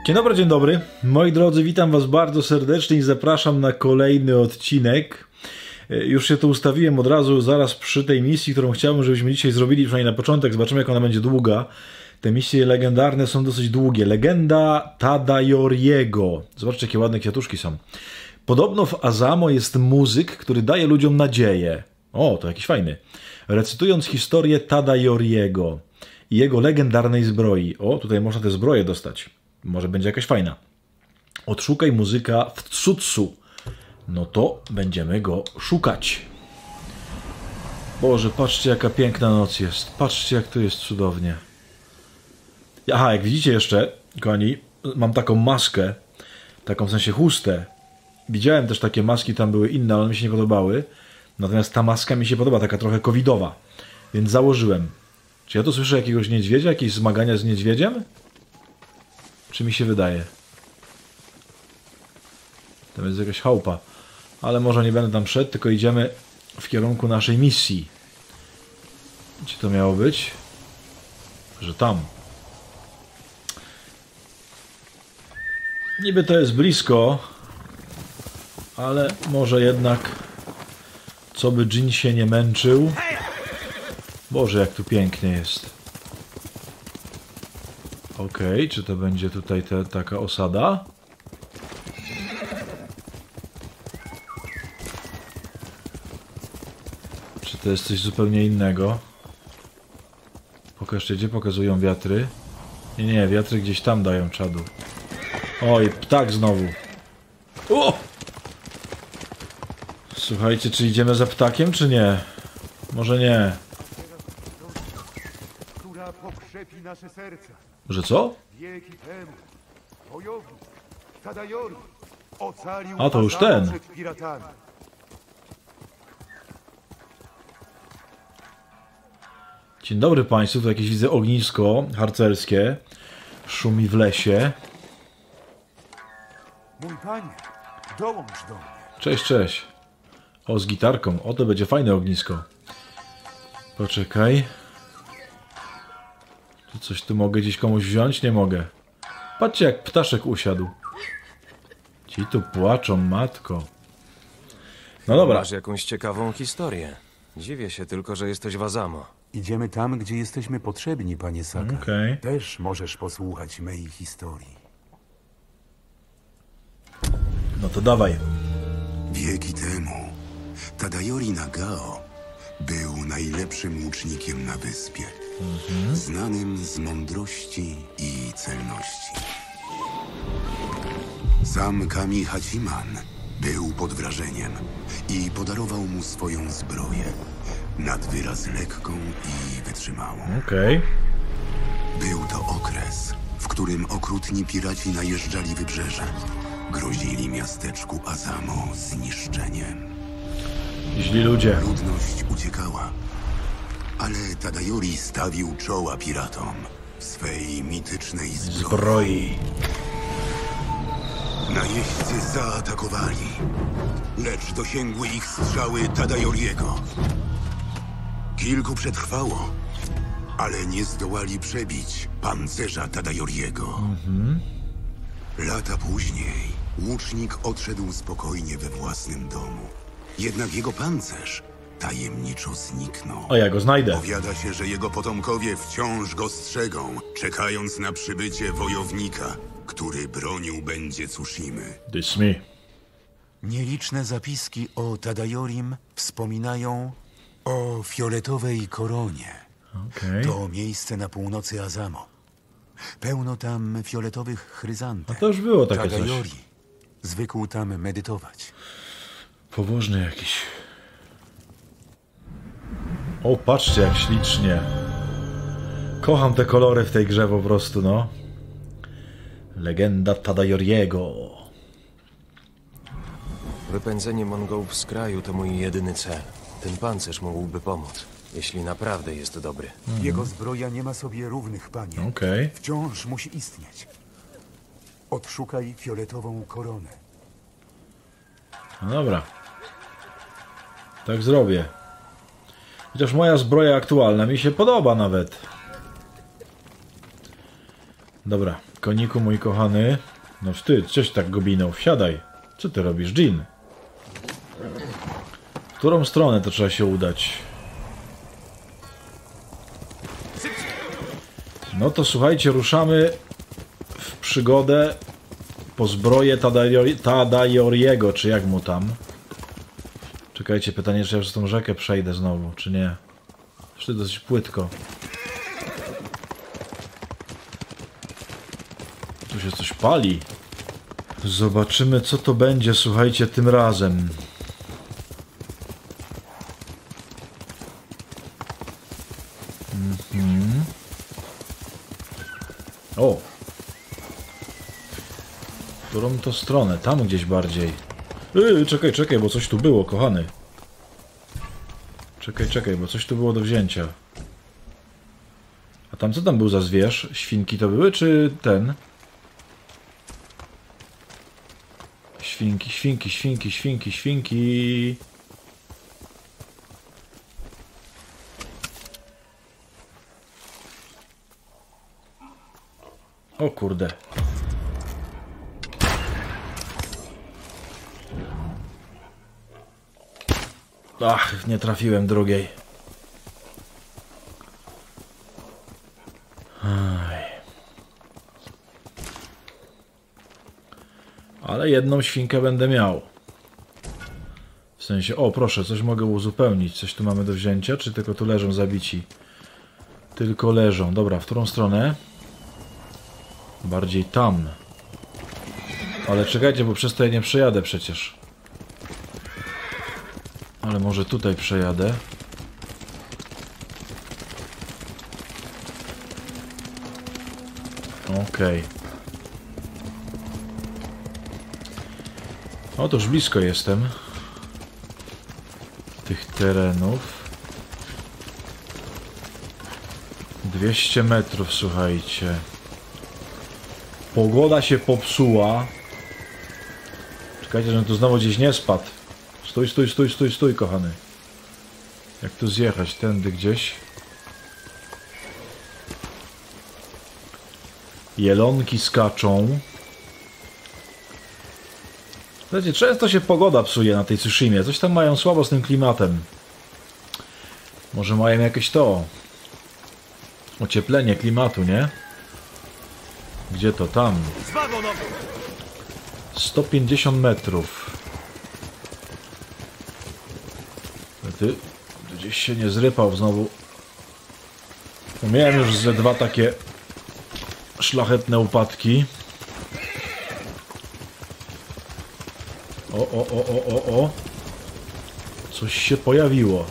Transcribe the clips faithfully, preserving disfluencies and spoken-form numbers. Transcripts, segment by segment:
Dzień dobry, dzień dobry. Moi drodzy, witam was bardzo serdecznie i zapraszam na kolejny odcinek. Już się tu ustawiłem od razu, zaraz przy tej misji, którą chciałbym, żebyśmy dzisiaj zrobili, przynajmniej na początek. Zobaczymy, jak ona będzie długa. Te misje legendarne są dosyć długie. Legenda Tadayoriego. Zobaczcie, jakie ładne kwiatuszki są. Podobno w Azamo jest muzyk, który daje ludziom nadzieję. O, to jakiś fajny. Recytując historię Tadayoriego i jego legendarnej zbroi. O, tutaj można te zbroje dostać. Może będzie jakaś fajna. Odszukaj muzyka w Tsutsu. No to będziemy go szukać. Boże, patrzcie, jaka piękna noc jest. Patrzcie, jak to jest cudownie. Aha, jak widzicie jeszcze, kochani, mam taką maskę. Taką w sensie chustę. Widziałem też takie maski, tam były inne, ale mi się nie podobały. Natomiast ta maska mi się podoba, taka trochę covidowa. Więc założyłem. Czy ja tu słyszę jakiegoś niedźwiedzia? Jakieś zmagania z niedźwiedziem? Czy mi się wydaje? To jest jakaś chałupa. Ale może nie będę tam szedł, tylko idziemy w kierunku naszej misji. Gdzie to miało być? Że tam. Niby to jest blisko, ale może jednak, co by Jin się nie męczył. Boże, jak tu pięknie jest. Okej, okay, czy to będzie tutaj te, taka osada? Czy to jest coś zupełnie innego? Pokażcie, gdzie pokazują wiatry? Nie, nie, wiatry gdzieś tam dają czadu. Oj, ptak znowu. O! Słuchajcie, czy idziemy za ptakiem, czy nie? Może nie. Która pokrzepi nasze serca. Że co? Wieki temu wojownik Tadayori ocalił A, to już Azamo ten. przed piratami. Dzień dobry Państwu, tu jakieś widzę ognisko harcerskie. Szumi w lesie. Mój panie, dołącz do mnie. Cześć, cześć. O, z gitarką. O, to będzie fajne ognisko. Poczekaj. Czy coś tu mogę gdzieś komuś wziąć? Nie mogę. Patrzcie, jak ptaszek usiadł. Ci tu płaczą, matko. No dobra. Masz jakąś ciekawą historię. Dziwię się tylko, że jesteś w Azamo. Idziemy tam, gdzie jesteśmy potrzebni, panie Saka. Okej. Też możesz posłuchać mej historii. No to dawaj. Wieki temu Tadayori Nagao był najlepszym łucznikiem na wyspie, mhm. znanym z mądrości i celności. Sam Kami Hachiman był pod wrażeniem i podarował mu swoją zbroję, nad wyraz lekką i wytrzymałą. Okej. Okay. Był to okres, w którym okrutni piraci najeżdżali wybrzeże. Grozili miasteczku Azamo zniszczeniem. Źli ludzie. Ludność uciekała, ale Tadayori stawił czoła piratom w swej mitycznej zbroi. zbroi. Najeźdźcy zaatakowali, lecz dosięgły ich strzały Tadayoriego. Kilku przetrwało, ale nie zdołali przebić pancerza Tadayoriego. Mhm. Lata później łucznik odszedł spokojnie we własnym domu. Jednak jego pancerz tajemniczo zniknął. O, ja go znajdę. Powiada się, że jego potomkowie wciąż go strzegą, czekając na przybycie wojownika, który bronił będzie Tsushimy. This me. Nieliczne zapiski o Tadayorim wspominają o fioletowej koronie. Okay. To miejsce na północy Azamo. Pełno tam fioletowych chryzantem. A to już było takie Tadayori coś. zwykł tam medytować. Pobożny jakiś. O, patrzcie, jak ślicznie. Kocham te kolory w tej grze po prostu, no. Legenda Tadayoriego. Wypędzenie Mongołów z kraju to mój jedyny cel. Ten pancerz mógłby pomóc, jeśli naprawdę jest dobry. Mhm. Jego zbroja nie ma sobie równych, panie. Okej. Okay. Wciąż musi istnieć. Odszukaj fioletową koronę. No dobra. Tak zrobię. Chociaż moja zbroja aktualna mi się podoba nawet. Dobra, koniku mój kochany. No ty, coś tak gobinął, wsiadaj. Co ty robisz, Jean? W którą stronę to trzeba się udać? No to słuchajcie, ruszamy w przygodę po zbroję Tadajoriego, czy jak mu tam. Czekajcie, pytanie, czy ja przez tą rzekę przejdę znowu, czy nie. Jeszcze dosyć płytko. Tu się coś pali. Zobaczymy, co to będzie, słuchajcie, tym razem. Mhm. O! W którą to stronę? Tam gdzieś bardziej. Yy, czekaj, czekaj, bo coś tu było, kochany. Czekaj, czekaj, bo coś tu było do wzięcia. A tam co tam był za zwierz? Świnki to były, czy ten? Świnki, świnki, świnki, świnki, świnki. O kurde. Ach, nie trafiłem drugiej. Aj. Ale jedną świnkę będę miał. W sensie, o proszę, coś mogę uzupełnić. Coś tu mamy do wzięcia, czy tylko tu leżą zabici? Tylko leżą. Dobra, w którą stronę? Bardziej tam. Ale czekajcie, bo przez to ja nie przejadę przecież. Ale może tutaj przejadę. Okej. O, to już blisko jestem tych terenów. dwieście metrów, słuchajcie. Pogoda się popsuła. Czekajcie, żebym tu znowu gdzieś nie spadł. Stój, stój, stój, stój, stój, kochany. Jak tu zjechać? Tędy gdzieś. Jelonki skaczą. Słuchajcie, często się pogoda psuje na tej Tsushimie. Coś tam mają słabo z tym klimatem. Może mają jakieś to... ocieplenie klimatu, nie? Gdzie to? Tam. sto pięćdziesiąt metrów. Ty gdzieś się nie zrypał znowu. Miałem już ze dwa takie szlachetne upadki. O, o, o, o, o, o. Coś się pojawiło.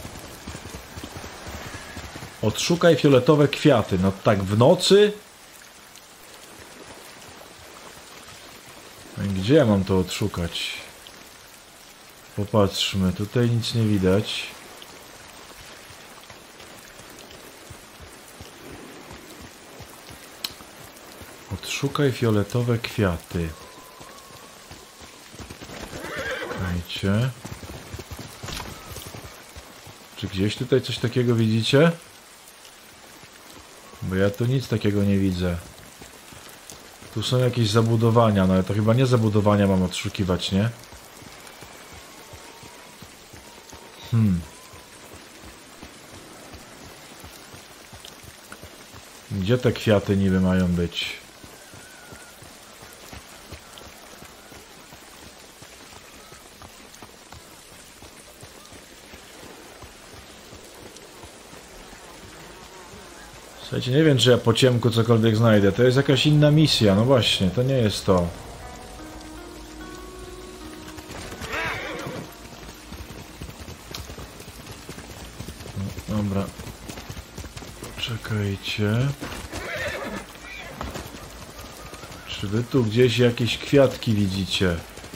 Odszukaj fioletowe kwiaty. No tak w nocy? Gdzie ja mam to odszukać? Popatrzmy, tutaj nic nie widać. Odszukaj fioletowe kwiaty. Czekajcie. Czy gdzieś tutaj coś takiego widzicie? Bo ja tu nic takiego nie widzę. Tu są jakieś zabudowania, no ale to chyba nie zabudowania mam odszukiwać, nie? Hmm. Gdzie te kwiaty niby mają być? Słuchajcie, nie wiem, czy ja po ciemku cokolwiek znajdę. To jest jakaś inna misja. No właśnie, to nie jest to. No, dobra. Czekajcie. Czy wy tu gdzieś jakieś kwiatki widzicie?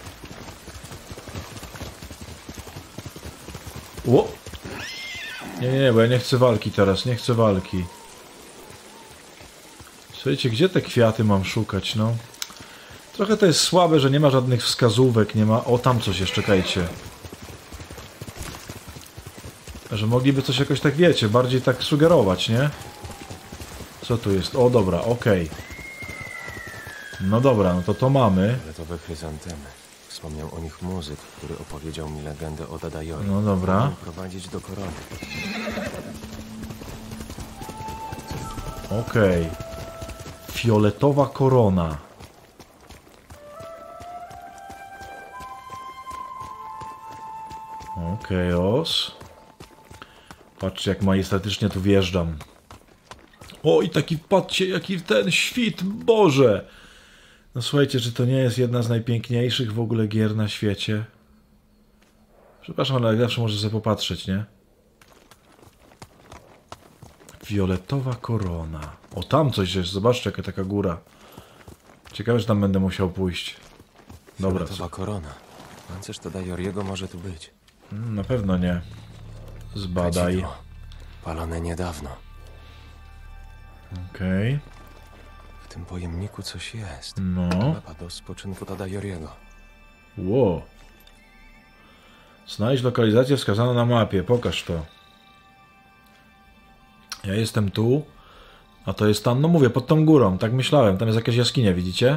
O! Nie, nie, nie, bo ja nie chcę walki teraz. Nie chcę walki. Słuchajcie, gdzie te kwiaty mam szukać, no? Trochę to jest słabe, że nie ma żadnych wskazówek, nie ma... O, tam coś jest, czekajcie. Że mogliby coś jakoś tak, wiecie, bardziej tak sugerować, nie? Co tu jest? O, dobra, okej. No dobra, no to to mamy. Fioletowe chryzantemy. Wspomniał o nich muzyk, który opowiedział mi legendę o Dadajorie. No dobra. Mogą prowadzić do korony. Okej. Fioletowa korona. Okej, os. Patrzcie, jak majestatycznie tu wjeżdżam. O, i taki, patrzcie, jaki ten świt, Boże! No słuchajcie, czy to nie jest jedna z najpiękniejszych w ogóle gier na świecie? Przepraszam, ale jak zawsze może sobie popatrzeć, nie? Fioletowa korona. O, tam coś jest, zobaczcie, jaka taka góra. Ciekawe, że tam będę musiał pójść. Dobra. Fioletowa korona. Pancerz Dadajoriego może tu być. Mm, Na pewno nie. Zbadaj. Kadzidło. Palone niedawno. Okej. W tym pojemniku coś jest. No. Mapa do spoczynku Dadajoriego. Ło. Znajdź lokalizację wskazaną na mapie. Pokaż to. Ja jestem tu. A to jest tam, no mówię, pod tą górą. Tak myślałem. Tam jest jakaś jaskinia, widzicie?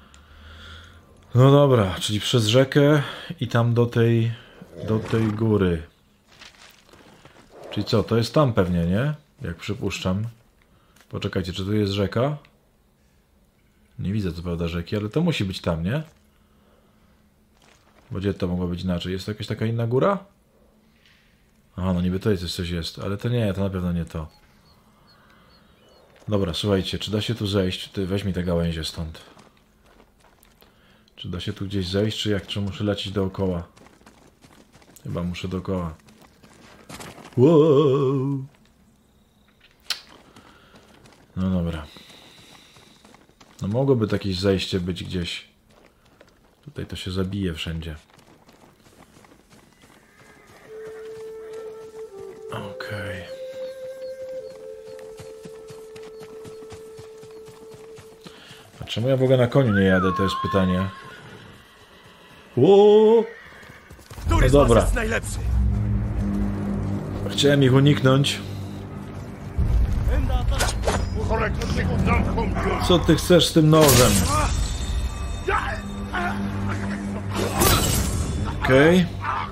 No dobra, czyli przez rzekę i tam do tej, do tej góry. Czyli co, to jest tam pewnie, nie? Jak przypuszczam. Poczekajcie, czy tu jest rzeka? Nie widzę co prawda rzeki, ale to musi być tam, nie? Bo gdzie to mogło być inaczej? Jest to jakaś taka inna góra? Aha, no niby tutaj coś, coś jest, ale to nie, to na pewno nie to. Dobra, słuchajcie, czy da się tu zejść? Ty weź mi te gałęzie stąd. Czy da się tu gdzieś zejść, czy jak? Czy muszę lecieć dookoła? Chyba muszę dookoła. Wow. No dobra. No mogłoby takie zejście być gdzieś. Tutaj to się zabije wszędzie. Okej. A czemu ja w ogóle na koniu nie jadę? To jest pytanie. Ło! No dobra. Chciałem ich uniknąć. Co ty chcesz z tym nożem? Okej.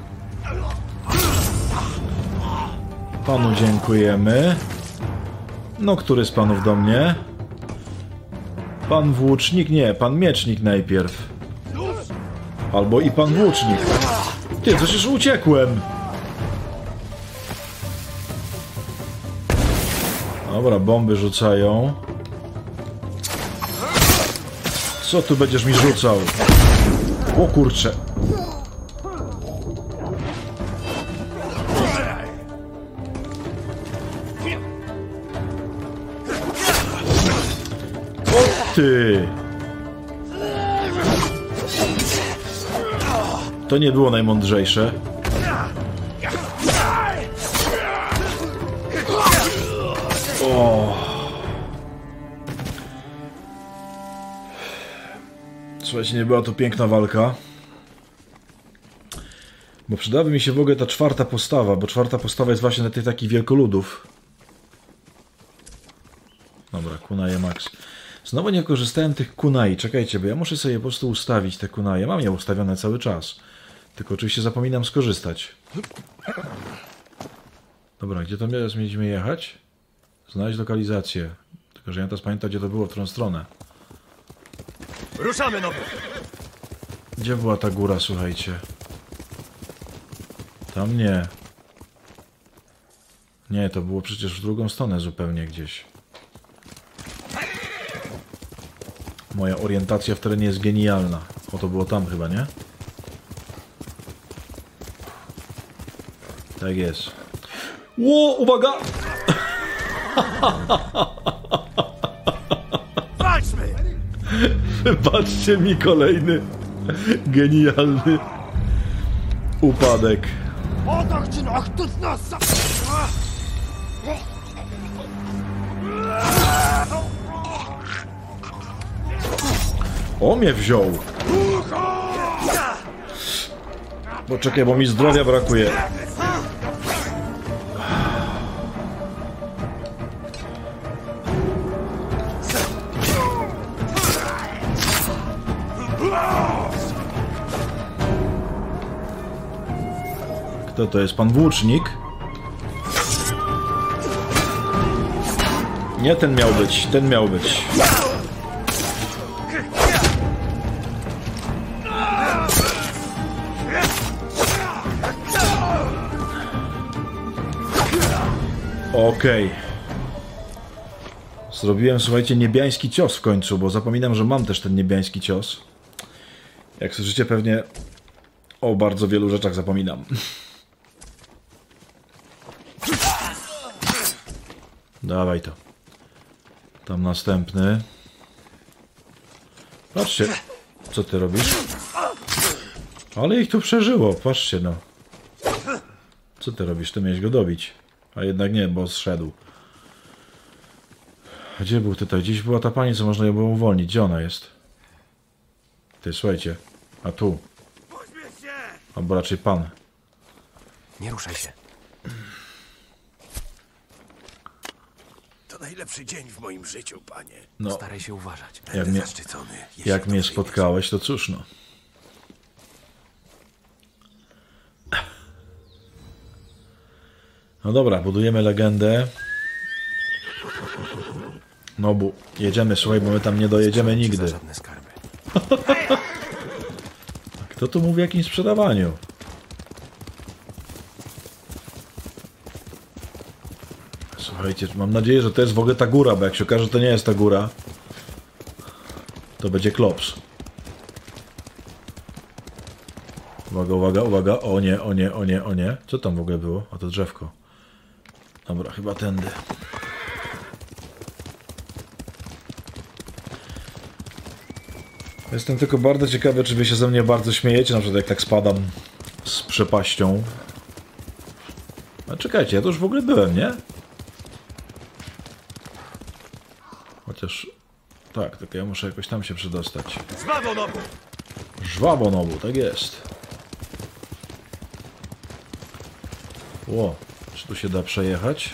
Panu dziękujemy. No, który z panów do mnie? Pan włócznik? Nie, pan miecznik najpierw. Albo i pan włócznik. Ty, przecież uciekłem. Dobra, bomby rzucają. Co tu będziesz mi rzucał? O kurcze. O ty. To nie było najmądrzejsze. O. Słuchajcie, nie była to piękna walka. Bo przydałaby mi się w ogóle ta czwarta postawa, bo czwarta postawa jest właśnie na tych takich wielkoludów. Dobra, kunaje max. Znowu nie korzystałem tych kunai. Czekajcie, bo ja muszę sobie po prostu ustawić te kunaje. Mam je ustawione cały czas. Tylko oczywiście zapominam skorzystać. Dobra, gdzie to teraz mieliśmy jechać? Znaleźć lokalizację. Tylko, że ja teraz pamiętam, gdzie to było, w którą stronę. Ruszamy, no! Gdzie była ta góra, słuchajcie? Tam nie. Nie, to było przecież w drugą stronę zupełnie gdzieś. Moja orientacja w terenie jest genialna. O, to było tam chyba, nie? Tak jest. Ło, uwaga! Walczmy! Wybaczcie mi kolejny genialny upadek. O, mnie wziął. Poczekaj, bo mi zdrowia brakuje. Kto to jest? Pan włócznik? Nie, ten miał być, ten miał być. Okej. Okay. Zrobiłem, słuchajcie, niebiański cios w końcu, bo zapominam, że mam też ten niebiański cios. Jak słyszycie, pewnie o bardzo wielu rzeczach zapominam. Dawaj to. Tam następny. Patrzcie, co ty robisz? Ale ich tu przeżyło, patrzcie no. Co ty robisz? Ty miałeś go dobić. A jednak nie, bo zszedł. Gdzie był tutaj? Gdzieś była ta pani, co można ją było uwolnić. Gdzie ona jest? Ty, słuchajcie. A tu. Albo raczej pan. Nie ruszaj się. To najlepszy dzień w moim życiu, panie. No, Staraj się uważać. Będę jak mnie, zaszczycony. jeśli jak to mnie przyjmiesz. spotkałeś, to cóż no. No dobra, budujemy legendę. No bu, jedziemy, słuchaj, bo my tam nie dojedziemy Za nigdy. żadne skarby. Kto tu mówi o jakimś sprzedawaniu? Słuchajcie, mam nadzieję, że to jest w ogóle ta góra, bo jak się okaże, że to nie jest ta góra, to będzie klops. Uwaga, uwaga, uwaga. O nie, o nie, o nie, o nie. Co tam w ogóle było? A to drzewko. Dobra, chyba tędy. Jestem tylko bardzo ciekawy, czy wy się ze mnie bardzo śmiejecie, na przykład jak tak spadam z przepaścią. A czekajcie, ja to już w ogóle byłem, nie? Chociaż... Tak, tylko ja muszę jakoś tam się przedostać. Żwawonobu! Żwabonobu, tak jest. Ło, czy tu się da przejechać?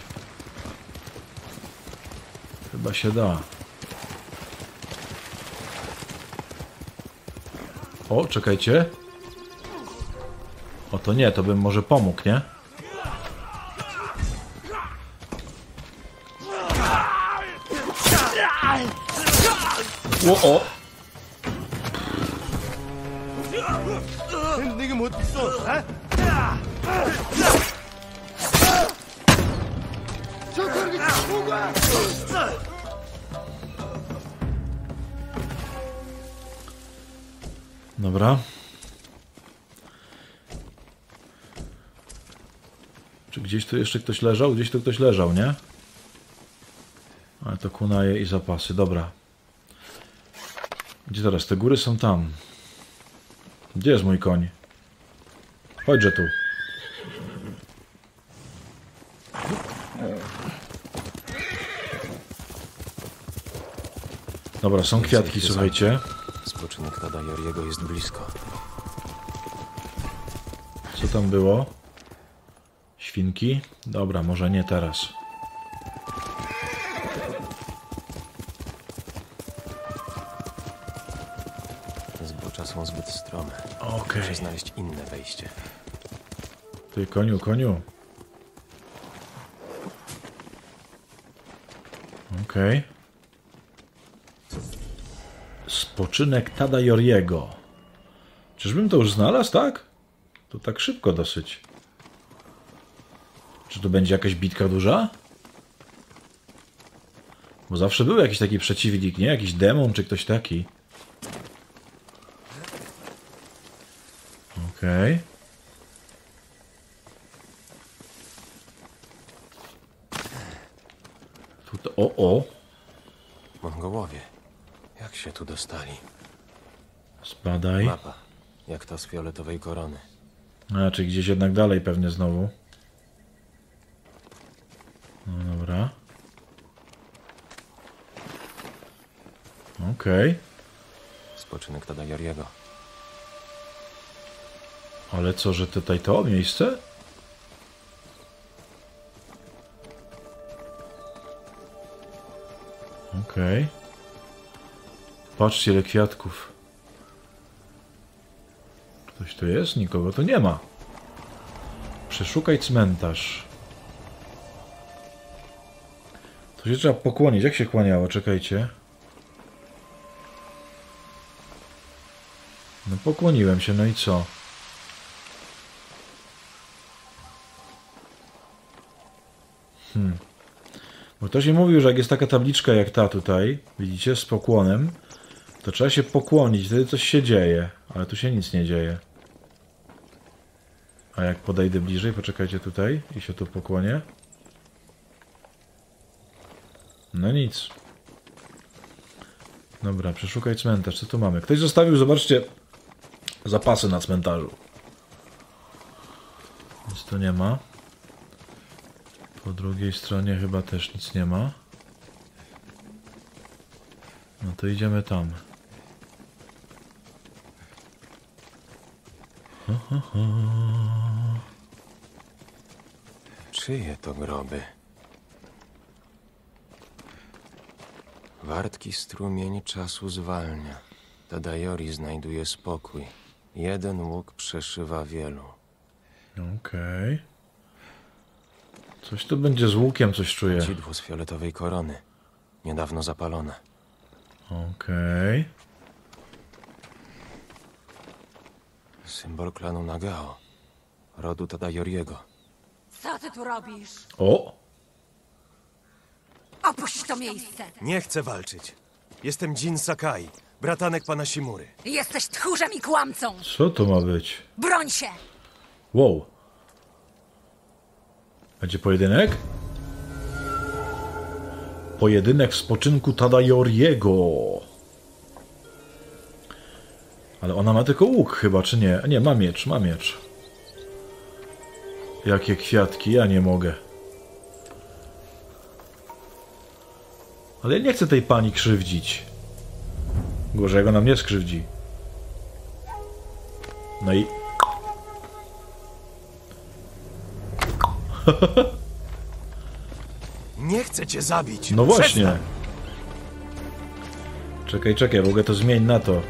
Chyba się da. O, czekajcie. O, to nie, to bym może pomógł, nie? O, o! Dobra. Czy gdzieś tu jeszcze ktoś leżał? Gdzieś tu ktoś leżał, nie? Ale to kunaje i zapasy. Dobra. Gdzie teraz? Te góry są tam. Gdzie jest mój koń? Chodźże tu. Dobra, są kwiatki, słuchajcie. Spoczynek Tadajoriego jest blisko. Co tam było? Świnki? Dobra, może nie teraz. Zbocza są zbyt strome. Okej. Muszę znaleźć inne wejście. Ty, koniu, koniu. Okej. Okay. Spoczynek Tadajoriego. Czyżbym to już znalazł, tak? To tak szybko dosyć. Czy to będzie jakaś bitka duża? Bo zawsze był jakiś taki przeciwnik, nie? Jakiś demon czy ktoś taki. Okej. Okay. Tutaj, o, o. Mongołowie. Jak się tu dostali? Spadaj. Mapa. Jak ta z fioletowej korony. A, czyli gdzieś jednak dalej pewnie znowu. No dobra. Okej. Okay. Spoczynek Tadajoriego. Ale co, że tutaj to miejsce? Okej. Okay. Patrzcie, ile kwiatków. Ktoś tu jest? Nikogo tu nie ma. Przeszukaj cmentarz. Tu się trzeba pokłonić. Jak się kłaniało? Czekajcie. No pokłoniłem się, no i co? Hmm. Bo ktoś mi mówił, że jak jest taka tabliczka jak ta tutaj, widzicie, z pokłonem, to trzeba się pokłonić, wtedy coś się dzieje. Ale tu się nic nie dzieje. A jak podejdę bliżej, poczekajcie tutaj i się tu pokłonię. No nic. Dobra, przeszukaj cmentarz. Co tu mamy? Ktoś zostawił, zobaczcie, zapasy na cmentarzu. Nic tu nie ma. Po drugiej stronie chyba też nic nie ma. No to idziemy tam. Ho, ho, ho. Czyje to groby? Wartki strumień czasu zwalnia. Tadajori znajduje spokój. Jeden łuk przeszywa wielu. Okej. Coś tu będzie z łukiem, coś czuję. Sidło z fioletowej korony. Niedawno zapalone. Okej. Symbol klanu Nagao. Rodu Tadajoriego. Co ty tu robisz? O! Opuść to miejsce! Nie chcę walczyć. Jestem Jin Sakai, bratanek pana Shimury. Jesteś tchórzem i kłamcą! Co to ma być? Broń się! Wow. Będzie pojedynek? Pojedynek w spoczynku Tadajoriego. Ale ona ma tylko łuk chyba, czy nie? Nie, ma miecz, ma miecz. Jakie kwiatki, ja nie mogę. Ale ja nie chcę tej pani krzywdzić. Gorzej, jak ona mnie skrzywdzi. No i... Nie chcę cię zabić. No właśnie. Przestań. Czekaj, czekaj, mogę to zmienić na to.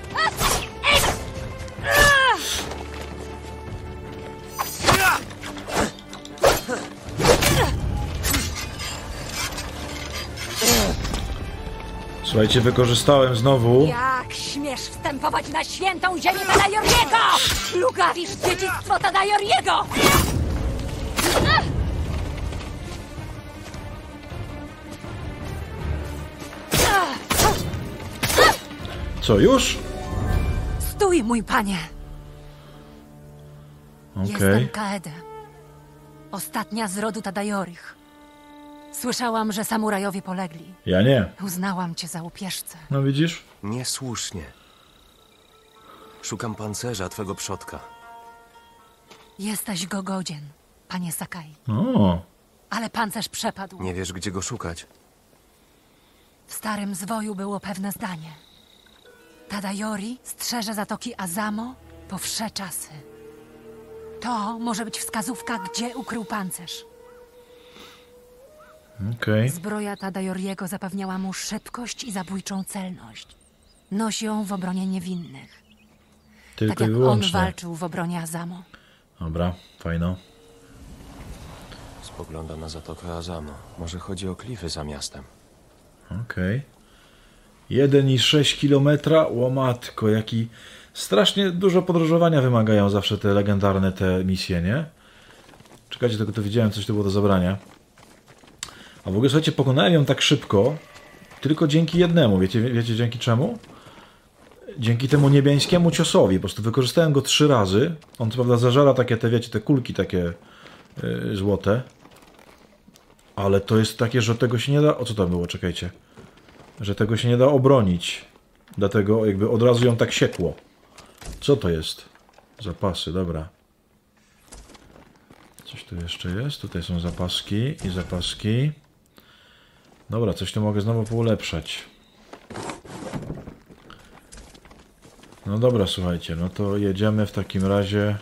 Słuchajcie, wykorzystałem znowu. Jak śmiesz wstępować na świętą ziemię Tadajoriego! Lugawisz dziedzictwo Tadajoriego! Co, już? Stój, mój panie! Okej. Jestem Kaede. Ostatnia z rodu Tadajorych. Słyszałam, że samurajowie polegli. Ja nie. Uznałam cię za łupieżcę. No widzisz? Niesłusznie. Szukam pancerza twego przodka. Jesteś go godzien, panie Sakai. O, Ale pancerz przepadł. Nie wiesz, gdzie go szukać? W starym zwoju było pewne zdanie. Tadajori strzeże zatoki Azamo po wsze czasy. To może być wskazówka, gdzie ukrył pancerz. okej. Zbroja Tadajoriego zapewniała mu szybkość i zabójczą celność. Nosi ją w obronie niewinnych. Tylko Tak i jak on wyłącznie. walczył w obronie Azamo. Dobra, fajno. Spogląda na zatokę Azamo. Może chodzi o klify za miastem. Okej. jeden i sześć kilometra. Łomatko, jaki... Strasznie dużo podróżowania wymagają zawsze te legendarne te misje, nie? Czekajcie, tylko tu widziałem, coś tu było do zabrania. A w ogóle, słuchajcie, pokonałem ją tak szybko, tylko dzięki jednemu. Wiecie, wiecie dzięki czemu? Dzięki temu niebiańskiemu ciosowi. Po prostu wykorzystałem go trzy razy. On co prawda zażera takie te, wiecie, te kulki takie yy, złote. Ale to jest takie, że tego się nie da... O co tam było? Czekajcie. Że tego się nie da obronić. Dlatego jakby od razu ją tak siekło. Co to jest? Zapasy, dobra. Coś tu jeszcze jest. Tutaj są zapaski i zapaski. Dobra, coś tu mogę znowu poulepszać. No dobra, słuchajcie, no to jedziemy w takim razie...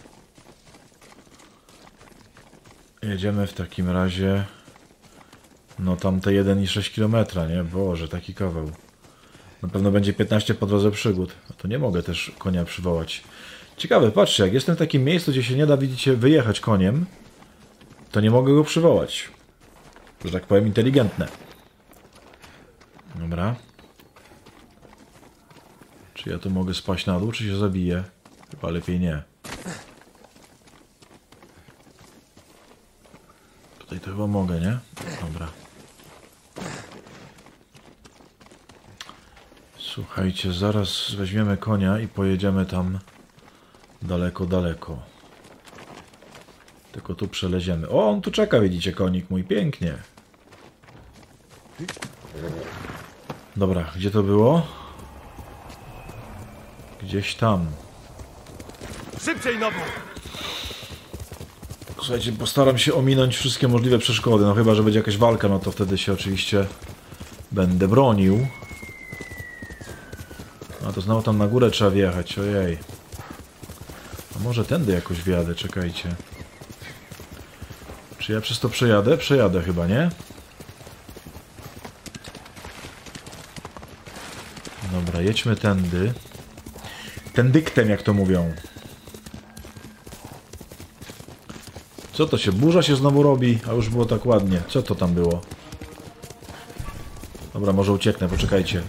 Jedziemy w takim razie... No tam te jeden i sześć kilometra, nie? Boże, taki kawał. Na pewno będzie piętnaście po drodze przygód. No to nie mogę też konia przywołać. Ciekawe, patrzcie, jak jestem w takim miejscu, gdzie się nie da, widzicie, wyjechać koniem, to nie mogę go przywołać. Że tak powiem, inteligentne. Dobra. Czy ja tu mogę spaść na dół, czy się zabiję? Chyba lepiej nie. Tutaj to chyba mogę, nie? Dobra. Słuchajcie, zaraz weźmiemy konia i pojedziemy tam daleko, daleko. Tylko tu przeleziemy. O, on tu czeka, widzicie, konik mój, pięknie. Dobra, gdzie to było? Gdzieś tam. Szybciej, Nobu! Słuchajcie, postaram się ominąć wszystkie możliwe przeszkody. No chyba, że będzie jakaś walka, no to wtedy się oczywiście będę bronił. A to znowu tam na górę trzeba wjechać, ojej. A może tędy jakoś wjadę, czekajcie. Czy ja przez to przejadę? Przejadę chyba, nie? Dobra, jedźmy tędy. Tędyktem, jak to mówią. Co to się? Burza się znowu robi? A już było tak ładnie. Co to tam było? Dobra, może ucieknę, poczekajcie.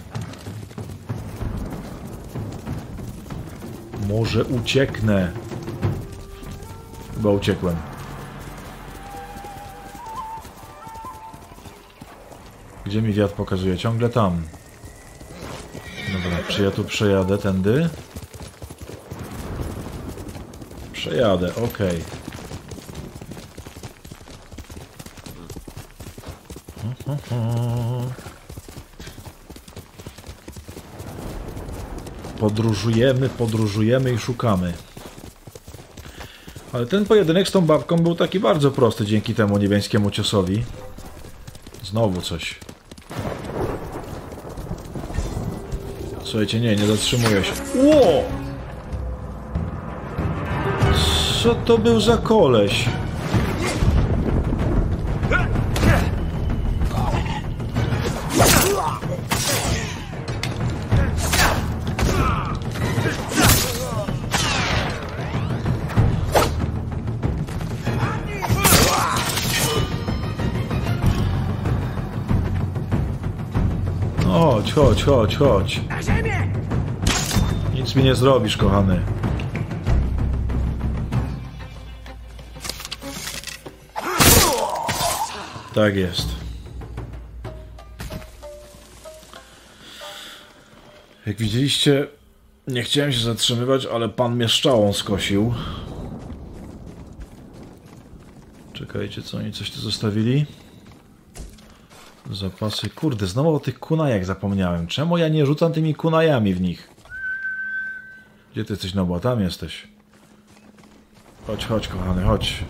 Może ucieknę. Chyba uciekłem. Gdzie mi wiatr pokazuje? Ciągle tam. Dobra, czy ja tu przejadę tędy? Przejadę, okej. Podróżujemy, podróżujemy i szukamy. Ale ten pojedynek z tą babką był taki bardzo prosty dzięki temu niebiańskiemu ciosowi. Znowu coś. Słuchajcie, nie, nie zatrzymuję się. Ło! Co to był za koleś? Chodź, chodź, chodź, chodź. Nic mi nie zrobisz, kochany. Tak jest. Jak widzieliście, nie chciałem się zatrzymywać, ale pan mnie strzałą skosił. Czekajcie, co oni coś tu zostawili? Zapasy. Kurde, znowu o tych kunajach zapomniałem. Czemu ja nie rzucam tymi kunajami w nich? Gdzie ty jesteś? No bo tam jesteś. Chodź, chodź, kochany, chodź.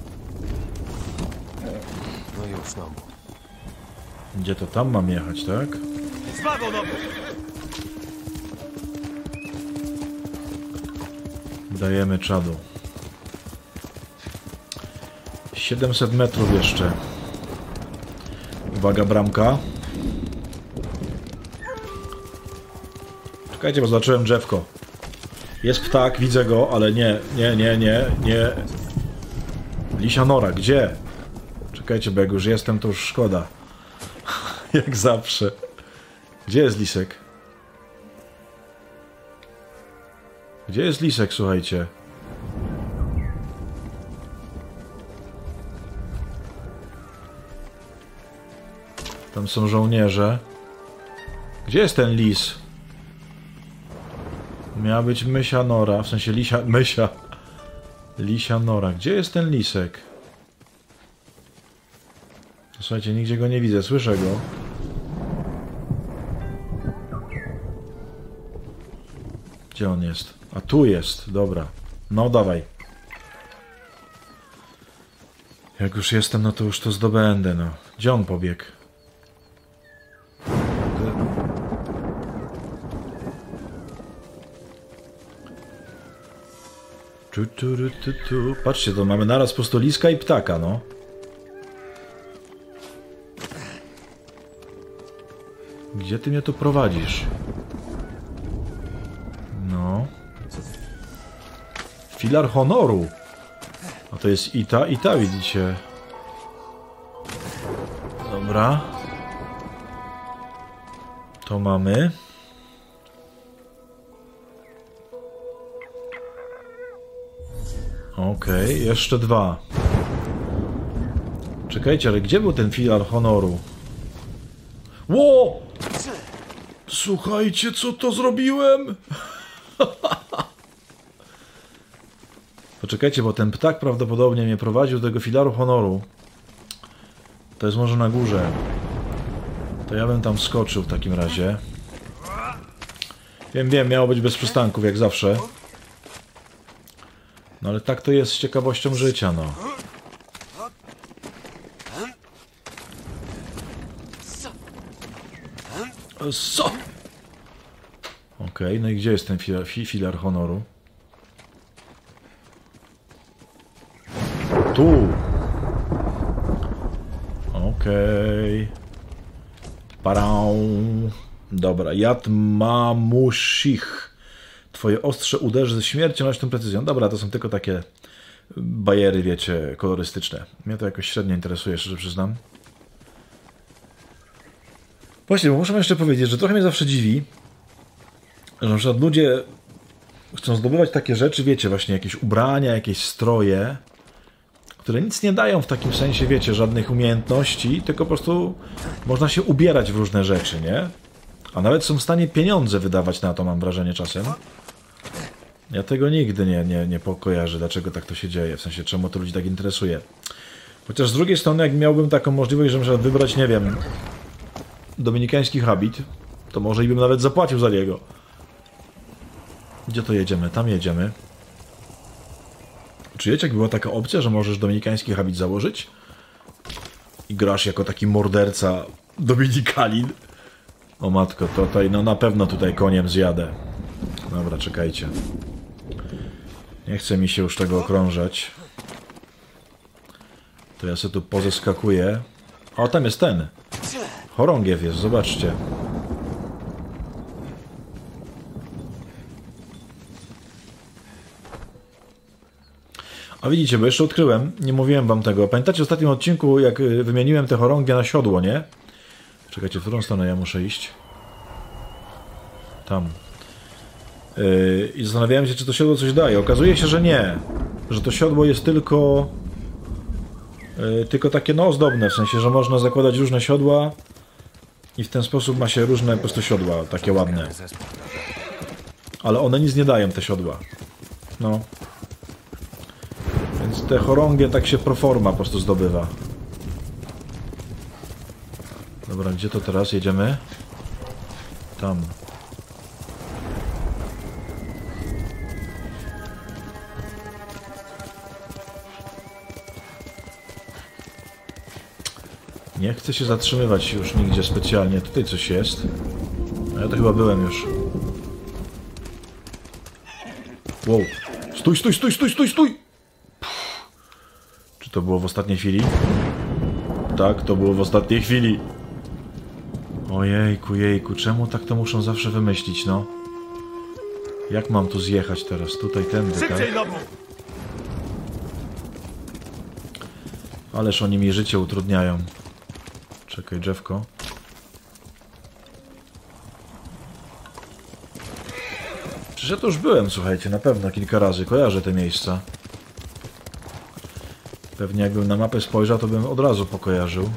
No już, Nobu. Gdzie to tam mam jechać, tak? Sławo, Nobu! Dajemy czadu. siedemset metrów jeszcze. Uwaga, bramka. Czekajcie, bo zobaczyłem drzewko. Jest ptak, widzę go, ale nie, nie, nie, nie, nie. Lisia nora, gdzie? Czekajcie, bo jak już jestem, to już szkoda. Jak zawsze. Gdzie jest lisek? Gdzie jest lisek, słuchajcie? Tam są żołnierze. Gdzie jest ten lis? Miała być mysia nora, w sensie lisia, mysia. Lisia nora. Gdzie jest ten lisek? Słuchajcie, nigdzie go nie widzę, słyszę go. Gdzie on jest? A tu jest, dobra. No dawaj. Jak już jestem, no to już to zdobędę, no. Gdzie on pobiegł? Tu, tu, tu, tu. Patrzcie, to mamy naraz po prostu liska i ptaka, no. Gdzie ty mnie tu prowadzisz? No. Filar honoru. A to jest i ta, i ta, widzicie. Dobra. To mamy. Okej, okay, jeszcze dwa. Czekajcie, ale gdzie był ten filar honoru? Ło! Słuchajcie, co to zrobiłem? Poczekajcie, bo ten ptak prawdopodobnie mnie prowadził do tego filaru honoru. To jest może na górze. To ja bym tam skoczył w takim razie. Wiem, wiem, miało być bez przystanków, jak zawsze. No ale tak to jest z ciekawością życia, no. Co? Okej, okay, no i gdzie jest ten filar, filar honoru? Tu! Okej. Okay. Parał. Dobra, Jad Mamushich. Twoje ostrze uderzy ze śmiercionośną precyzją. Dobra, to są tylko takie bajery, wiecie, kolorystyczne. Mnie to jakoś średnio interesuje, szczerze przyznam. Właśnie, bo muszę jeszcze powiedzieć, że trochę mnie zawsze dziwi, że na przykład ludzie chcą zdobywać takie rzeczy, wiecie, właśnie jakieś ubrania, jakieś stroje, które nic nie dają w takim sensie, wiecie, żadnych umiejętności, tylko po prostu można się ubierać w różne rzeczy, nie? A nawet są w stanie pieniądze wydawać na to, mam wrażenie czasem. Ja tego nigdy nie, nie, nie pokojarzę, dlaczego tak to się dzieje, w sensie czemu to ludzi tak interesuje. Chociaż z drugiej strony, jak miałbym taką możliwość, że muszę wybrać, nie wiem, dominikański habit, to może i bym nawet zapłacił za niego. Gdzie to jedziemy? Tam jedziemy. Czy wiecie, jak była taka opcja, że możesz dominikański habit założyć i grasz jako taki morderca dominikalin? O matko, to tutaj, no na pewno tutaj koniem zjadę. Dobra, czekajcie. Nie chce mi się już tego okrążać. To ja sobie tu pozeskakuję. O, tam jest ten. Chorągiew jest, zobaczcie. A widzicie, bo jeszcze odkryłem, nie mówiłem wam tego. Pamiętacie w ostatnim odcinku, jak wymieniłem te chorągie na siodło, nie? Czekajcie, w którą stronę ja muszę iść? Tam. Yy, I zastanawiałem się, czy to siodło coś daje. Okazuje się, że nie. Że to siodło jest tylko... Yy, tylko takie, no, ozdobne. W sensie, że można zakładać różne siodła i w ten sposób ma się różne po prostu siodła, takie ładne. Ale one nic nie dają, te siodła. No. Więc te chorągie tak się pro forma po prostu zdobywa. Dobra, gdzie to teraz? Jedziemy? Tam. Nie chcę się zatrzymywać już nigdzie specjalnie. Tutaj coś jest. A ja to chyba byłem już. Wow. Stój, stój, stój, stój, stój, stój! Puh. Czy to było w ostatniej chwili? Tak, to było w ostatniej chwili. Ojejku, jejku, czemu tak to muszą zawsze wymyślić, no? Jak mam tu zjechać teraz? Tutaj, tędy, tak? Ależ oni mi życie utrudniają. Czekaj, drzewko. Przecież ja to już byłem, słuchajcie, na pewno kilka razy. Kojarzę te miejsca. Pewnie jakbym na mapę spojrzał, to bym od razu pokojarzył.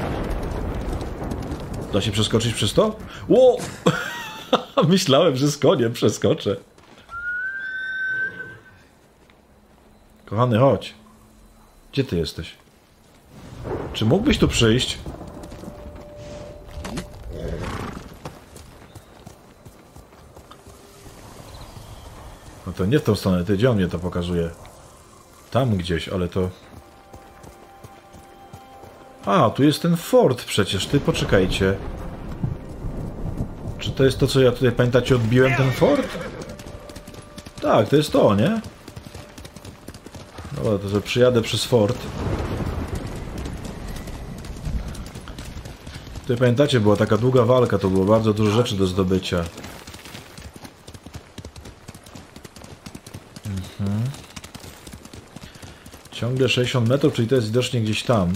Da się przeskoczyć przez to? Ło! Myślałem, że z koniem przeskoczę. Kochany, chodź. Gdzie ty jesteś? Czy mógłbyś tu przyjść? No to nie w tą stronę, ty, gdzie on mnie to pokazuje? Tam gdzieś, ale to... A, tu jest ten fort przecież, ty, poczekajcie. Czy to jest to, co ja tutaj, pamiętacie, odbiłem ten fort? Tak, to jest to, nie? Dobra, to sobie przyjadę przez fort. Tutaj pamiętacie, była taka długa walka, to było bardzo dużo rzeczy do zdobycia. Mhm. Ciągle sześćdziesiąt metrów, czyli to jest widocznie gdzieś tam.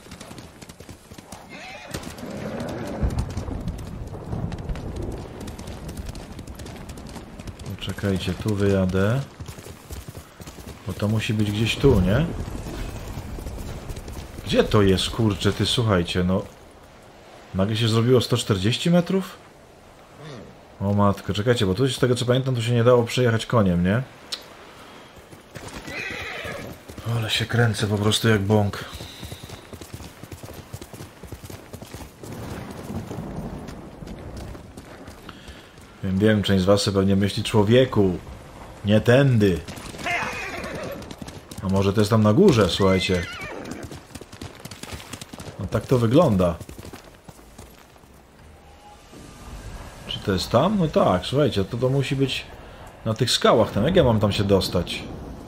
Czekajcie, tu wyjadę. Bo to musi być gdzieś tu, nie? Gdzie to jest, kurczę, ty, słuchajcie, no... Nagle się zrobiło sto czterdzieści metrów? O matko, czekajcie, bo tu z tego co pamiętam, to się nie dało przejechać koniem, nie? Ale się kręcę po prostu jak bąk. Wiem, wiem, część z was sobie pewnie myśli, człowieku, nie tędy. A może to jest tam na górze, słuchajcie. No tak to wygląda. Czy to jest tam? No tak, słuchajcie, to to musi być na tych skałach tam. Jak ja mam tam się dostać?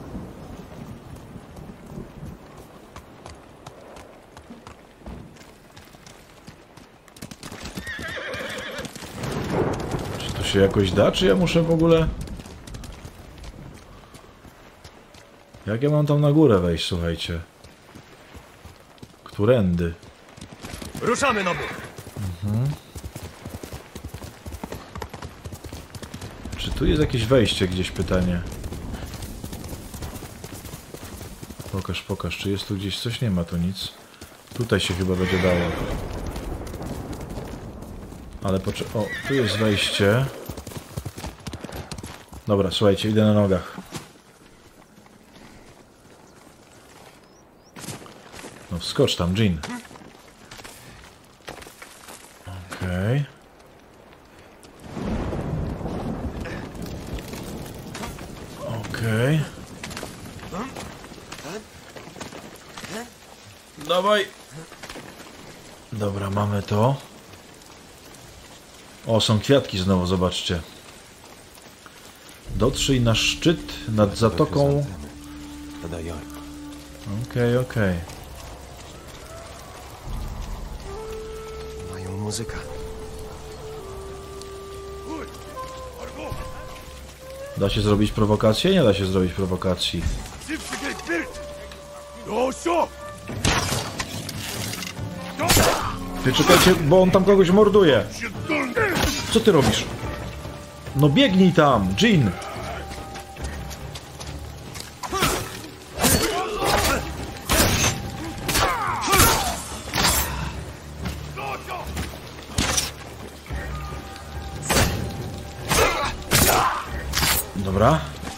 Czy to się jakoś da, czy ja muszę w ogóle... Jak ja mam tam na górę wejść, słuchajcie? Którędy? Ruszamy, nowy! Mhm. Czy tu jest jakieś wejście gdzieś, pytanie? Pokaż, pokaż, czy jest tu gdzieś coś? Nie ma tu nic. Tutaj się chyba będzie dało. Ale poczekaj, o, tu jest wejście. Dobra, słuchajcie, idę na nogach. No wskocz tam, Jean. Okej. Okej. Dawaj. Dobra, mamy to. O, są kwiatki znowu, zobaczcie. Dotrzyj na szczyt nad zatoką. Okej, okej. Mają muzyka. Da się zrobić prowokację? Nie da się zrobić prowokacji. Ty czekajcie, bo on tam kogoś morduje. Co ty robisz? No biegnij tam, Jean. Dobra.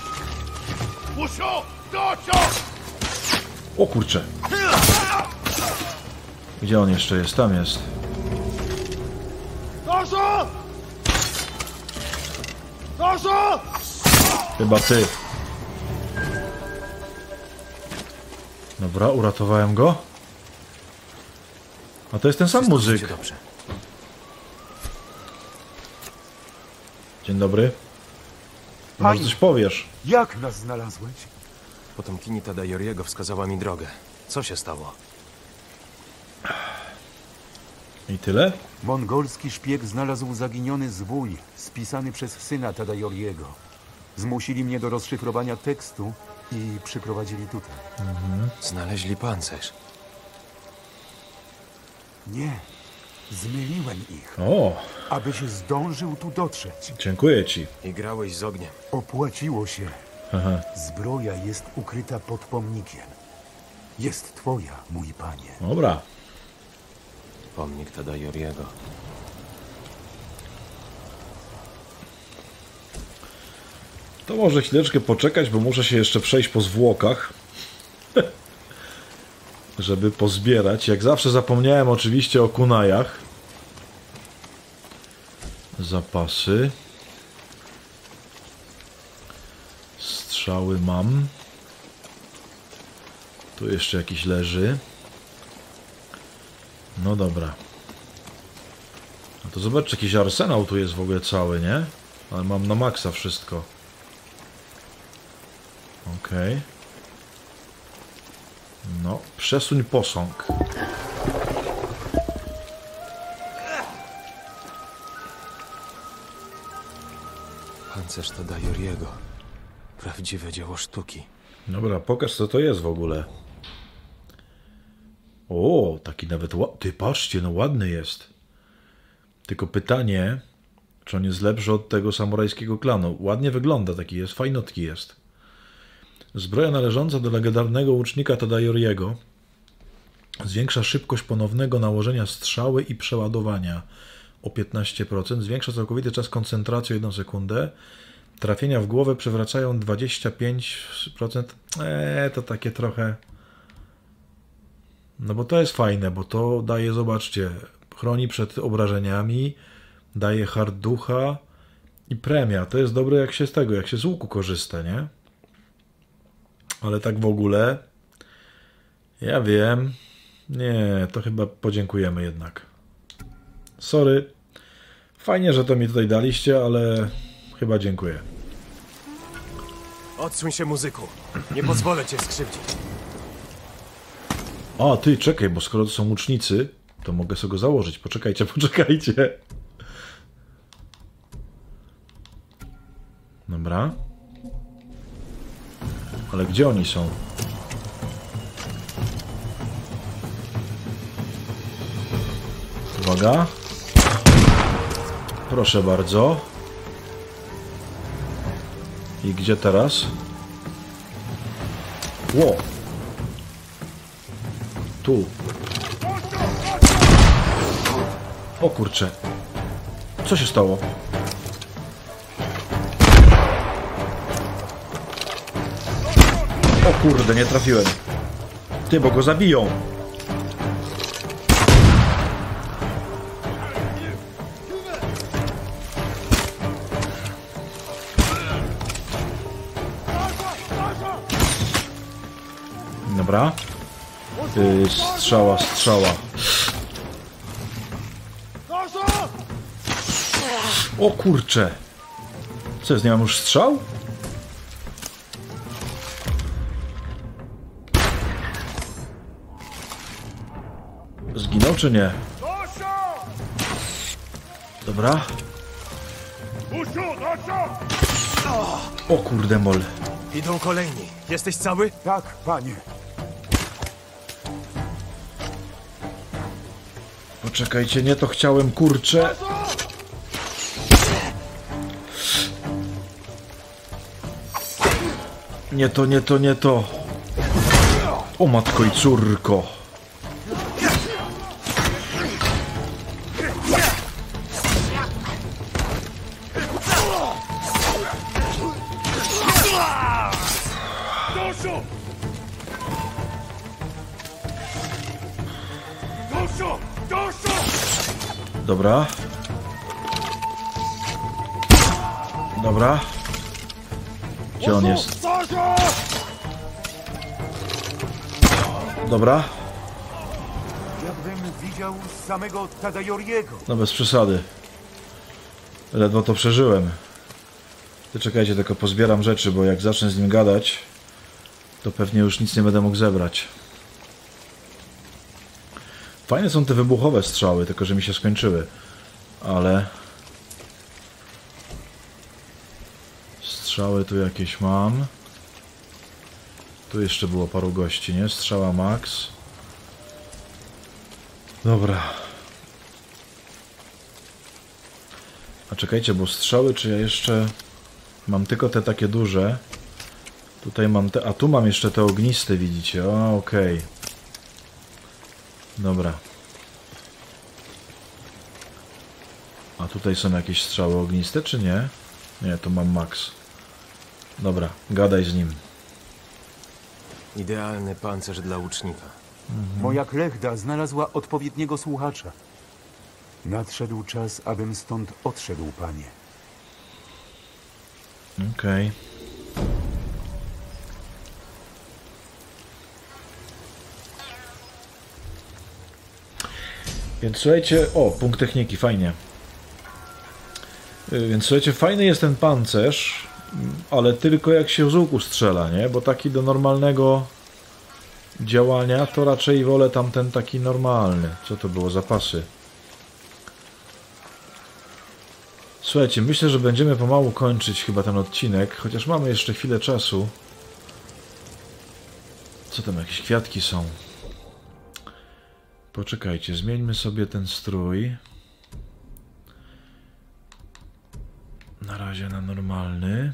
O kurczę. Gdzie on jeszcze jest? Tam jest. Chyba ty. Dobra, uratowałem go. A to jest ten sam muzyk. Dzień dobry. Może coś powiesz? Jak nas znalazłeś? Potomkini Tadayoriego wskazała mi drogę. Co się stało? I tyle? Mongolski szpieg znalazł zaginiony zwój spisany przez syna Tadayoriego. Zmusili mnie do rozszyfrowania tekstu i przyprowadzili tutaj. Mhm. Znaleźli pancerz. Nie, zmyliłem ich, O, abyś zdążył tu dotrzeć. dziękuję ci. I grałeś z ogniem. Opłaciło się. Aha. Zbroja jest ukryta pod pomnikiem. Jest twoja, mój panie. Dobra. Pomnik Tadayoriego. To może chwileczkę poczekać, bo muszę się jeszcze przejść po zwłokach. Żeby pozbierać. Jak zawsze zapomniałem oczywiście o kunajach. Zapasy. Strzały mam. Tu jeszcze jakiś leży. No dobra. No to zobaczcie, jakiś arsenał tu jest w ogóle cały, nie? Ale mam na maksa wszystko. Okej. Okay. No, przesuń posąg. Pancerz Tadayoriego. Prawdziwe dzieło sztuki. Dobra, pokaż co to jest w ogóle. O, taki nawet... Ła... Ty, patrzcie, no ładny jest. Tylko pytanie, czy on jest lepszy od tego samurajskiego klanu. Ładnie wygląda, taki jest, fajnotki jest. Zbroja należąca do legendarnego łucznika Tadayoriego zwiększa szybkość ponownego nałożenia strzały i przeładowania o piętnaście procent. Zwiększa całkowity czas koncentracji o jedną sekundę. Trafienia w głowę przewracają dwadzieścia pięć procent. Eee, to takie trochę... No bo to jest fajne, bo to daje, zobaczcie, chroni przed obrażeniami, daje hard ducha i premia. To jest dobre, jak się z tego, jak się z łuku korzysta, nie? Ale tak w ogóle, ja wiem, nie, to chyba podziękujemy jednak. Sorry, fajnie, że to mi tutaj daliście, ale chyba dziękuję. Odsuń się, muzyku. Nie pozwolę cię skrzywdzić. A, ty, czekaj, bo skoro to są łucznicy, to mogę sobie go założyć. Poczekajcie, poczekajcie. Dobra. Ale gdzie oni są? Uwaga. Proszę bardzo. I gdzie teraz? Ło! Tu. O kurczę. Co się stało? O kurde, nie trafiłem. Ty, bo go zabiją. Dobra. Yy, strzała, strzała. O kurcze. Co jest, nie mam już strzał? Zginął czy nie? Dobra. O kurde mol. Idą kolejni. Jesteś cały? Tak, panie. Poczekajcie, nie to chciałem, kurczę. Nie to, nie to, nie to. O matko i córko. Dobra. Dobra. Gdzie on jest? Dobra. Jakbym widział samego Tadayoriego. No bez przesady. Ledwo to przeżyłem. Ty czekajcie, tylko pozbieram rzeczy, bo jak zacznę z nim gadać, to pewnie już nic nie będę mógł zebrać. Fajne są te wybuchowe strzały, tylko że mi się skończyły. Ale... Strzały tu jakieś mam. Tu jeszcze było paru gości, nie? Strzała max. Dobra. A czekajcie, bo strzały, czy ja jeszcze... Mam tylko te takie duże. Tutaj mam te... A tu mam jeszcze te ogniste, widzicie? O, okej. Okay. Dobra. A tutaj są jakieś strzały ogniste, czy nie? Nie, tu mam max. Dobra, gadaj z nim. Idealny pancerz dla łucznika. Mhm. Moja klechda znalazła odpowiedniego słuchacza. Nadszedł czas, abym stąd odszedł, panie. Okej. Okay. Więc słuchajcie, o, punkt techniki, fajnie. Więc słuchajcie, fajny jest ten pancerz, ale tylko jak się z łuku strzela, nie? Bo taki do normalnego działania to raczej wolę tamten taki normalny. Co to było? Zapasy. Słuchajcie, myślę, że będziemy pomału kończyć chyba ten odcinek, chociaż mamy jeszcze chwilę czasu. Co tam, jakieś kwiatki są? Poczekajcie, zmieńmy sobie ten strój. Na razie na normalny.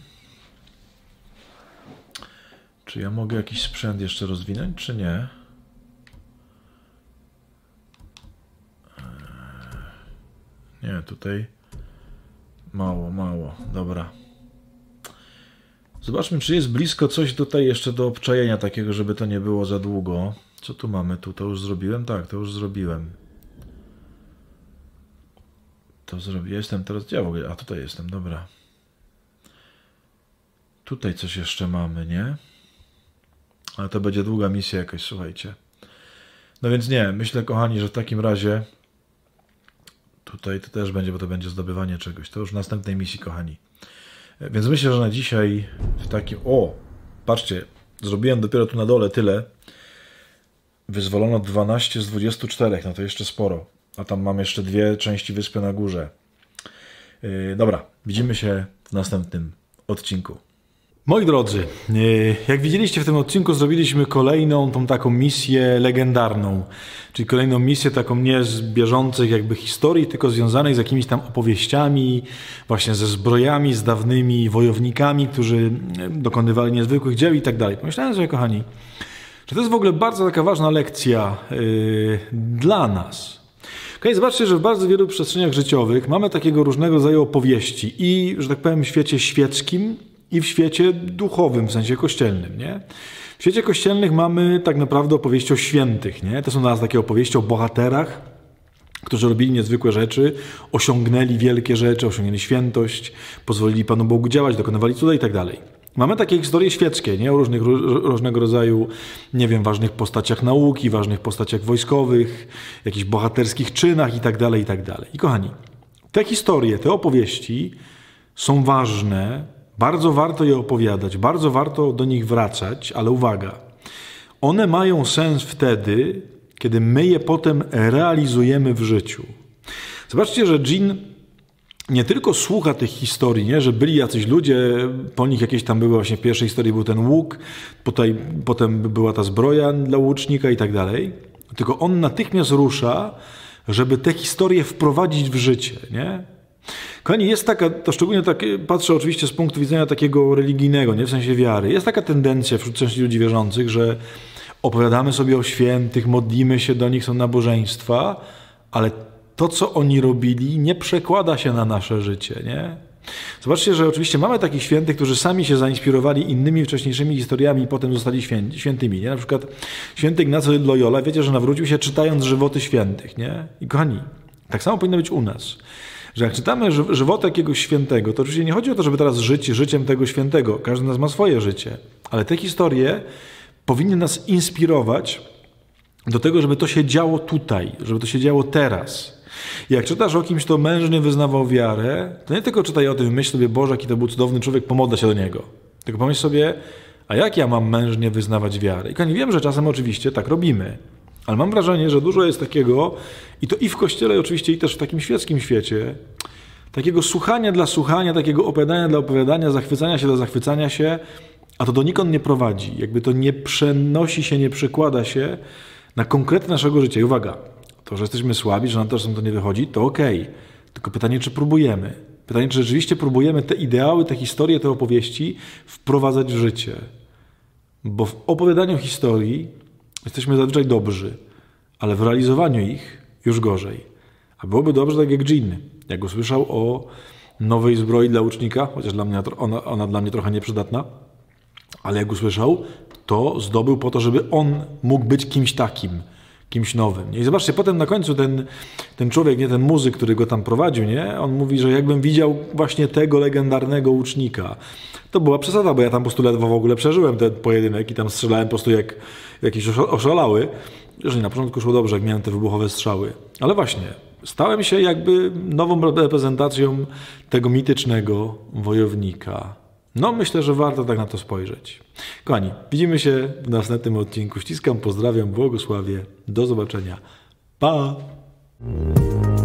Czy ja mogę jakiś sprzęt jeszcze rozwinąć, czy nie? Nie, tutaj mało, mało. Dobra. Zobaczmy, czy jest blisko coś tutaj jeszcze do obczajenia takiego, żeby to nie było za długo. Co tu mamy? Tu to już zrobiłem? Tak, to już zrobiłem. To zrobiłem. Jestem teraz... Ja w ogóle... A, tutaj jestem, dobra. Tutaj coś jeszcze mamy, nie? Ale to będzie długa misja jakaś, słuchajcie. No więc nie, myślę, kochani, że w takim razie tutaj to też będzie, bo to będzie zdobywanie czegoś. To już w następnej misji, kochani. Więc myślę, że na dzisiaj w takim... O! Patrzcie, zrobiłem dopiero tu na dole tyle. Wyzwolono dwanaście z dwudziestu czterech, no to jeszcze sporo. A tam mam jeszcze dwie części wyspy na górze. Yy, dobra, widzimy się w następnym odcinku. Moi drodzy, jak widzieliście w tym odcinku, zrobiliśmy kolejną tą taką misję legendarną, czyli kolejną misję taką nie z bieżących jakby historii, tylko związanych z jakimiś tam opowieściami, właśnie ze zbrojami, z dawnymi wojownikami, którzy dokonywali niezwykłych dzieł i tak dalej. Pomyślałem sobie, kochani, że to jest w ogóle bardzo taka ważna lekcja yy, dla nas. Okay, zobaczcie, że w bardzo wielu przestrzeniach życiowych mamy takiego różnego rodzaju opowieści i, że tak powiem, w świecie świeckim, i w świecie duchowym, w sensie kościelnym, nie? W świecie kościelnych mamy tak naprawdę opowieści o świętych, nie? To są dla nas takie opowieści o bohaterach, którzy robili niezwykłe rzeczy, osiągnęli wielkie rzeczy, osiągnęli świętość, pozwolili Panu Bogu działać, dokonywali cuda i tak dalej. Mamy takie historie świeckie, nie? O różnych, różnego rodzaju, nie wiem, ważnych postaciach nauki, ważnych postaciach wojskowych, jakichś bohaterskich czynach i tak dalej, i tak dalej. I kochani, te historie, te opowieści są ważne. Bardzo warto je opowiadać, bardzo warto do nich wracać, ale uwaga, one mają sens wtedy, kiedy my je potem realizujemy w życiu. Zobaczcie, że Jin nie tylko słucha tych historii, nie? Że byli jacyś ludzie, po nich jakieś tam były, właśnie w pierwszej historii był ten łuk, tutaj, potem była ta zbroja dla łucznika i tak dalej, tylko on natychmiast rusza, żeby te historie wprowadzić w życie, nie? Kochani, jest taka, to szczególnie tak, patrzę oczywiście z punktu widzenia takiego religijnego, nie w sensie wiary, jest taka tendencja wśród części ludzi wierzących, że opowiadamy sobie o świętych, modlimy się do nich, są nabożeństwa, ale to, co oni robili, nie przekłada się na nasze życie, nie? Zobaczcie, że oczywiście mamy takich świętych, którzy sami się zainspirowali innymi wcześniejszymi historiami i potem zostali święty, świętymi, nie? Na przykład święty Ignacy Loyola, wiecie, że nawrócił się czytając żywoty świętych, nie? I kochani, tak samo powinno być u nas. Że jak czytamy żywot jakiegoś świętego, to oczywiście nie chodzi o to, żeby teraz żyć życiem tego świętego. Każdy z nas ma swoje życie. Ale te historie powinny nas inspirować do tego, żeby to się działo tutaj, żeby to się działo teraz. I jak czytasz o kimś, kto mężnie wyznawał wiarę, to nie tylko czytaj o tym, myśl sobie, Boże, jaki to był cudowny człowiek, pomodlę się do niego. Tylko pomyśl sobie, a jak ja mam mężnie wyznawać wiarę? I kochani, wiem, że czasem oczywiście tak robimy. Ale mam wrażenie, że dużo jest takiego, i to i w Kościele oczywiście, i też w takim świeckim świecie, takiego słuchania dla słuchania, takiego opowiadania dla opowiadania, zachwycania się dla zachwycania się, a to donikąd nie prowadzi. Jakby to nie przenosi się, nie przekłada się na konkrety naszego życia. I uwaga, to, że jesteśmy słabi, że nam też to nie wychodzi, to okej. Okay. Tylko pytanie, czy próbujemy? Pytanie, czy rzeczywiście próbujemy te ideały, te historie, te opowieści wprowadzać w życie. Bo w opowiadaniu historii jesteśmy zazwyczaj dobrzy, ale w realizowaniu ich już gorzej. A byłoby dobrze tak jak Jin, jak usłyszał o nowej zbroi dla łucznika, chociaż dla mnie ona, ona dla mnie trochę nieprzydatna, ale jak usłyszał, to zdobył po to, żeby on mógł być kimś takim, kimś nowym. I zobaczcie, potem na końcu ten, ten człowiek, nie ten muzyk, który go tam prowadził, nie, on mówi, że jakbym widział właśnie tego legendarnego łucznika. To była przesada, bo ja tam po prostu ledwo w ogóle przeżyłem ten pojedynek i tam strzelałem po prostu jak jakiś oszalały. Jeżeli na początku szło dobrze, jak miałem te wybuchowe strzały. Ale właśnie, stałem się jakby nową reprezentacją tego mitycznego wojownika. No, myślę, że warto tak na to spojrzeć. Kochani, widzimy się w następnym odcinku. Ściskam, pozdrawiam, błogosławię. Do zobaczenia. Pa!